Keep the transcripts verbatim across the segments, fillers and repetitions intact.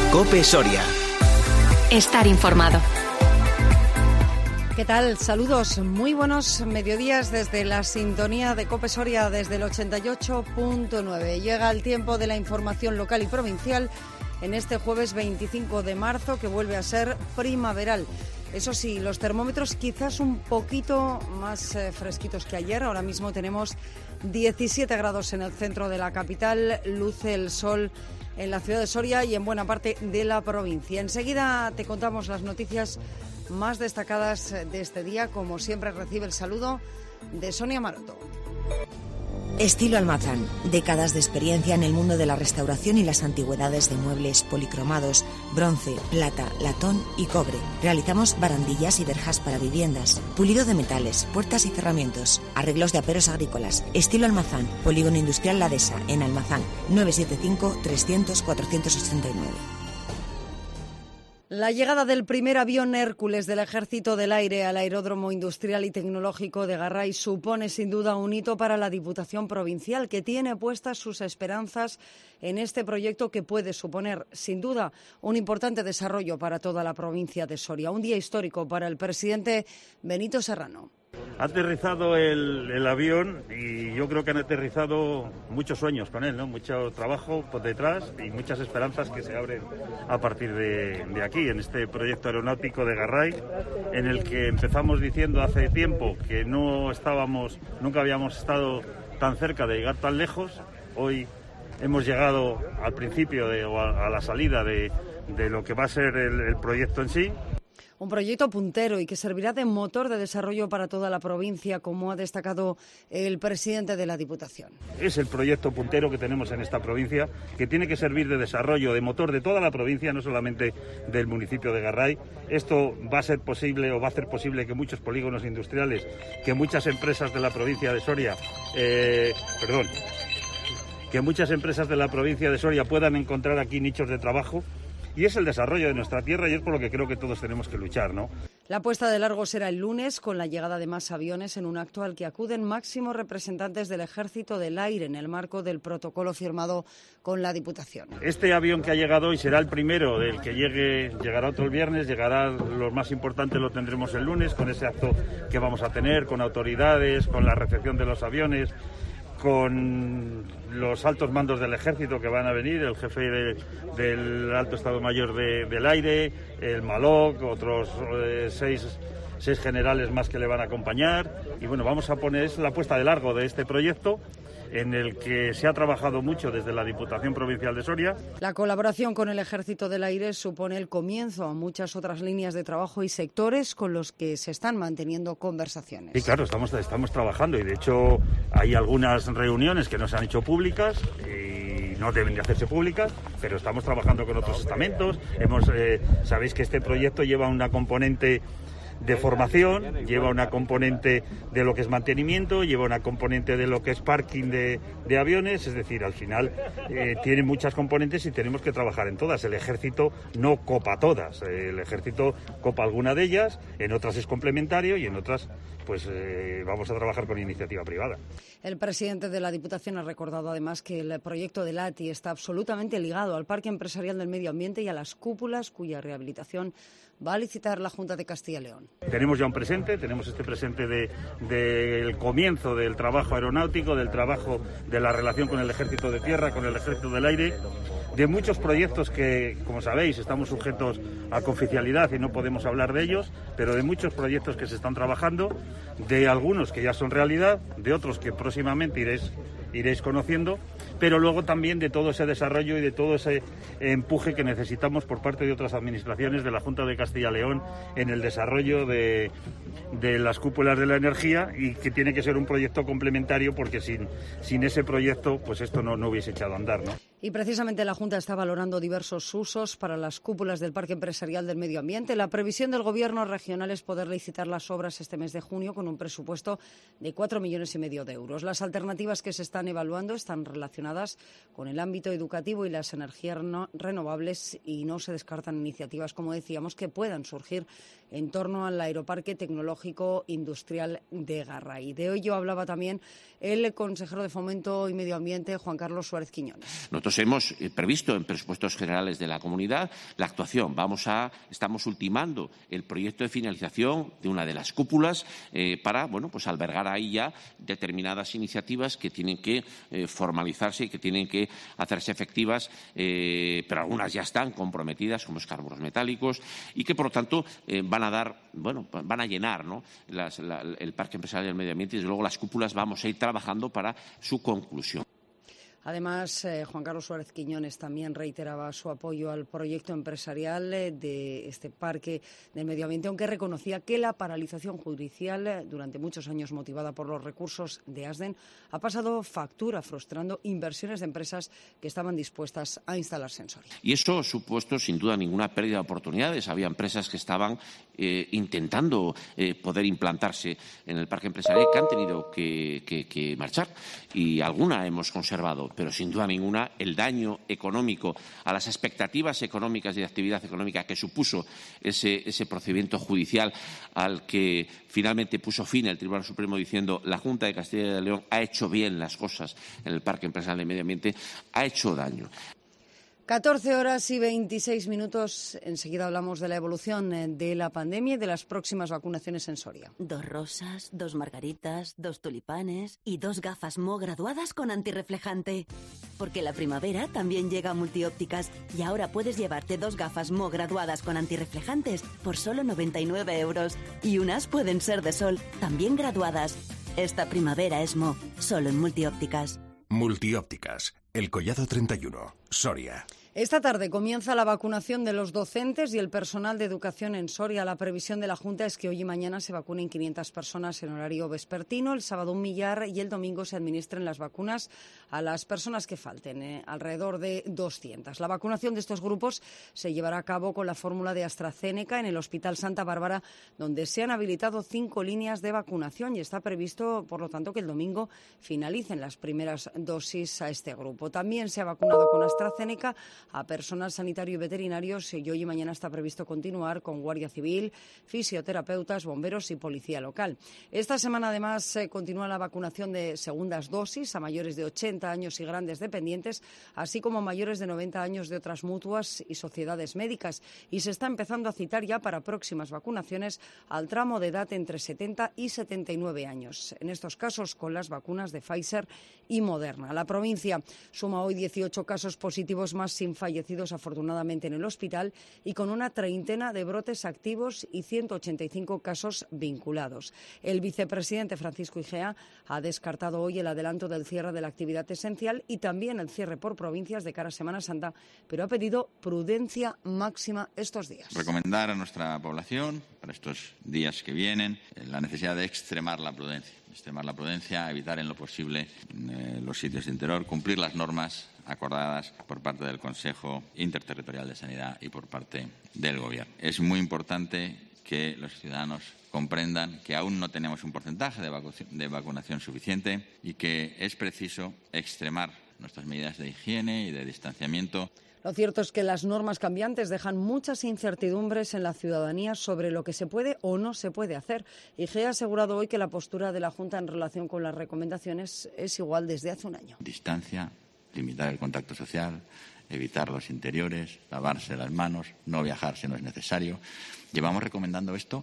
COPE Soria. Estar informado. ¿Qué tal? Saludos, muy buenos mediodías desde la sintonía de COPE Soria, desde el ochenta y ocho punto nueve. Llega el tiempo de la información local y provincial en este jueves veinticinco de marzo, que vuelve a ser primaveral. Eso sí, los termómetros quizás un poquito más eh, fresquitos que ayer. Ahora mismo tenemos diecisiete grados en el centro de la capital, luce el sol en la ciudad de Soria y en buena parte de la provincia. Enseguida te contamos las noticias más destacadas de este día. Como siempre, recibe el saludo de Sonia Maroto. Estilo Almazán, décadas de experiencia en el mundo de la restauración y las antigüedades de muebles policromados, bronce, plata, latón y cobre. Realizamos barandillas y verjas para viviendas, pulido de metales, puertas y cerramientos, arreglos de aperos agrícolas. Estilo Almazán, Polígono Industrial La Dehesa, en Almazán, nueve siete cinco, trescientos, cuatrocientos ochenta y nueve. La llegada del primer avión Hércules del Ejército del Aire al Aeródromo Industrial y Tecnológico de Garray supone sin duda un hito para la Diputación Provincial, que tiene puestas sus esperanzas en este proyecto que puede suponer sin duda un importante desarrollo para toda la provincia de Soria. Un día histórico para el presidente Benito Serrano. Ha aterrizado el, el avión y yo creo que han aterrizado muchos sueños con él, ¿no? Mucho trabajo por detrás y muchas esperanzas que se abren a partir de, de aquí, en este proyecto aeronáutico de Garray, en el que empezamos diciendo hace tiempo que no estábamos, nunca habíamos estado tan cerca de llegar tan lejos. Hoy hemos llegado al principio de, o a, a la salida de, de lo que va a ser el, el proyecto en sí. Un proyecto puntero y que servirá de motor de desarrollo para toda la provincia, como ha destacado el presidente de la Diputación. Es el proyecto puntero que tenemos en esta provincia, que tiene que servir de desarrollo, de motor de toda la provincia, no solamente del municipio de Garray. Esto va a ser posible o va a hacer posible que muchos polígonos industriales, que muchas empresas de la provincia de Soria, eh, perdón, que muchas empresas de la provincia de Soria puedan encontrar aquí nichos de trabajo. Y es el desarrollo de nuestra tierra y es por lo que creo que todos tenemos que luchar, ¿no? La puesta de largo será el lunes, con la llegada de más aviones en un acto al que acuden máximos representantes del Ejército del Aire en el marco del protocolo firmado con la Diputación. Este avión que ha llegado hoy será el primero del que llegue, llegará otro el viernes, llegará lo más importante lo tendremos el lunes, con ese acto que vamos a tener, con autoridades, con la recepción de los aviones, con los altos mandos del Ejército que van a venir, el jefe de, del Alto Estado Mayor de, del Aire, el Maloc, otros eh, seis, seis generales más que le van a acompañar. Y bueno, vamos a poner, es la puesta de largo de este proyecto, en el que se ha trabajado mucho desde la Diputación Provincial de Soria. La colaboración con el Ejército del Aire supone el comienzo a muchas otras líneas de trabajo y sectores con los que se están manteniendo conversaciones. Sí, claro, estamos, estamos trabajando y de hecho hay algunas reuniones que no se han hecho públicas y no deben de hacerse públicas, pero estamos trabajando con otros estamentos. Hemos, eh, sabéis que este proyecto lleva una componente de formación, lleva una componente de lo que es mantenimiento, lleva una componente de lo que es parking de, de aviones, es decir, al final eh, tiene muchas componentes y tenemos que trabajar en todas. El Ejército no copa todas, el Ejército copa alguna de ellas, en otras es complementario y en otras pues eh, vamos a trabajar con iniciativa privada. El presidente de la Diputación ha recordado además que el proyecto del A T I está absolutamente ligado al Parque Empresarial del Medio Ambiente y a las cúpulas cuya rehabilitación va a licitar la Junta de Castilla y León. Tenemos ya un presente, tenemos este presente de, del comienzo del trabajo aeronáutico, del trabajo de la relación con el Ejército de Tierra, con el Ejército del Aire, de muchos proyectos que, como sabéis, estamos sujetos a confidencialidad y no podemos hablar de ellos, pero de muchos proyectos que se están trabajando, de algunos que ya son realidad, de otros que próximamente iréis, iréis conociendo, pero luego también de todo ese desarrollo y de todo ese empuje que necesitamos por parte de otras administraciones de la Junta de Castilla y León en el desarrollo de, de las cúpulas de la energía, y que tiene que ser un proyecto complementario porque sin, sin ese proyecto pues esto no, no hubiese echado a andar, ¿no? Y precisamente la Junta está valorando diversos usos para las cúpulas del Parque Empresarial del Medio Ambiente. La previsión del Gobierno regional es poder licitar las obras este mes de junio con un presupuesto de cuatro millones y medio de euros. Las alternativas que se están evaluando están relacionadas con el ámbito educativo y las energías renovables, y no se descartan iniciativas, como decíamos, que puedan surgir en torno al Aeroparque Tecnológico Industrial de Garray. De ello hablaba también el consejero de Fomento y Medio Ambiente, Juan Carlos Suárez Quiñones. Nosotros nosotros hemos previsto en presupuestos generales de la comunidad la actuación. Vamos a, estamos ultimando el proyecto de finalización de una de las cúpulas eh, para, bueno, pues albergar ahí ya determinadas iniciativas que tienen que eh, formalizarse y que tienen que hacerse efectivas, eh, pero algunas ya están comprometidas, como los carburos metálicos, y que, por lo tanto, eh, van a dar, bueno, van a llenar, ¿no?, las, la, el Parque Empresarial del Medio Ambiente, y desde luego las cúpulas vamos a ir trabajando para su conclusión. Además, eh, Juan Carlos Suárez Quiñones también reiteraba su apoyo al proyecto empresarial eh, de este Parque del Medio Ambiente, aunque reconocía que la paralización judicial, eh, durante muchos años motivada por los recursos de Asden, ha pasado factura, frustrando inversiones de empresas que estaban dispuestas a instalarse en Soria. Y eso ha supuesto, sin duda, ninguna pérdida de oportunidades. Había empresas que estaban eh, intentando eh, poder implantarse en el parque empresarial que han tenido que, que, que marchar, y alguna hemos conservado. Pero sin duda ninguna el daño económico a las expectativas económicas y de actividad económica que supuso ese, ese procedimiento judicial al que finalmente puso fin el Tribunal Supremo diciendo la Junta de Castilla y León ha hecho bien las cosas en el Parque Empresarial de Medio Ambiente, ha hecho daño. catorce horas y veintiséis minutos. Enseguida hablamos de la evolución de la pandemia y de las próximas vacunaciones en Soria. Dos rosas, dos margaritas, dos tulipanes y dos gafas Mo graduadas con antirreflejante. Porque la primavera también llega a Multiópticas y ahora puedes llevarte dos gafas Mo graduadas con antirreflejantes por solo noventa y nueve euros. Y unas pueden ser de sol, también graduadas. Esta primavera es Mo, solo en Multiópticas. Multiópticas, El Collado treinta y uno, Soria. Esta tarde comienza la vacunación de los docentes y el personal de educación en Soria. La previsión de la Junta es que hoy y mañana se vacunen quinientas personas en horario vespertino, el sábado un millar y el domingo se administren las vacunas a las personas que falten, eh, alrededor de doscientas. La vacunación de estos grupos se llevará a cabo con la fórmula de AstraZeneca en el Hospital Santa Bárbara, donde se han habilitado cinco líneas de vacunación y está previsto, por lo tanto, que el domingo finalicen las primeras dosis a este grupo. También se ha vacunado con AstraZeneca a personal sanitario y veterinarios y hoy y mañana está previsto continuar con Guardia Civil, fisioterapeutas, bomberos y policía local. Esta semana además eh, continúa la vacunación de segundas dosis a mayores de ochenta años y grandes dependientes, así como mayores de noventa años de otras mutuas y sociedades médicas, y se está empezando a citar ya para próximas vacunaciones al tramo de edad entre setenta y setenta y nueve años, en estos casos con las vacunas de Pfizer y Moderna. La provincia suma hoy dieciocho casos positivos más sin fallecidos afortunadamente en el hospital y con una treintena de brotes activos y ciento ochenta y cinco casos vinculados. El vicepresidente Francisco Igea ha descartado hoy el adelanto del cierre de la actividad esencial y también el cierre por provincias de cara a Semana Santa, pero ha pedido prudencia máxima estos días. Recomendar a nuestra población para estos días que vienen la necesidad de extremar la prudencia, extremar la prudencia, evitar en lo posible en eh, los sitios de interior, cumplir las normas acordadas por parte del Consejo Interterritorial de Sanidad y por parte del Gobierno. Es muy importante que los ciudadanos comprendan que aún no tenemos un porcentaje de, vacu- de vacunación suficiente y que es preciso extremar nuestras medidas de higiene y de distanciamiento. Lo cierto es que las normas cambiantes dejan muchas incertidumbres en la ciudadanía sobre lo que se puede o no se puede hacer. Igea ha asegurado hoy que la postura de la Junta en relación con las recomendaciones es igual desde hace un año. Distancia, limitar el contacto social, evitar los interiores, lavarse las manos, no viajar si no es necesario. Llevamos recomendando esto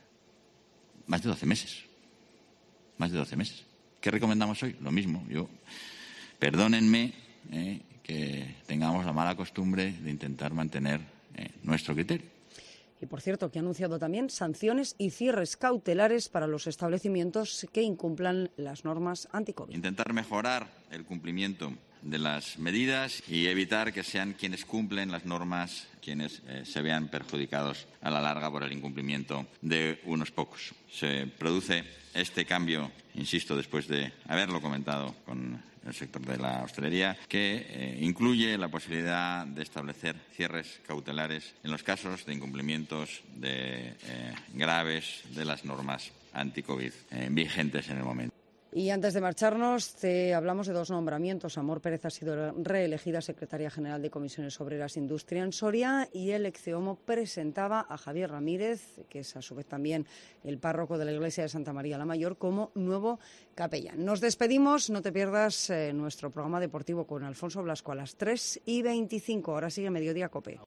más de doce meses. Más de doce meses. ¿Qué recomendamos hoy? Lo mismo. Yo, perdónenme eh, que tengamos la mala costumbre de intentar mantener eh, nuestro criterio. Y, por cierto, que ha anunciado también sanciones y cierres cautelares para los establecimientos que incumplan las normas anti-COVID. Intentar mejorar el cumplimiento de las medidas y evitar que sean quienes cumplen las normas quienes eh, se vean perjudicados a la larga por el incumplimiento de unos pocos. Se produce este cambio, insisto, después de haberlo comentado con el sector de la hostelería, que eh, incluye la posibilidad de establecer cierres cautelares en los casos de incumplimientos de, eh, graves de las normas anti-COVID eh, vigentes en el momento. Y antes de marcharnos, te hablamos de dos nombramientos. Amor Pérez ha sido reelegida secretaria general de Comisiones Obreras Industria en Soria y el Ecceomo presentaba a Javier Ramírez, que es a su vez también el párroco de la iglesia de Santa María la Mayor, como nuevo capellán. Nos despedimos, no te pierdas eh, nuestro programa deportivo con Alfonso Blasco a las tres y veinticinco. Ahora sigue Mediodía COPE.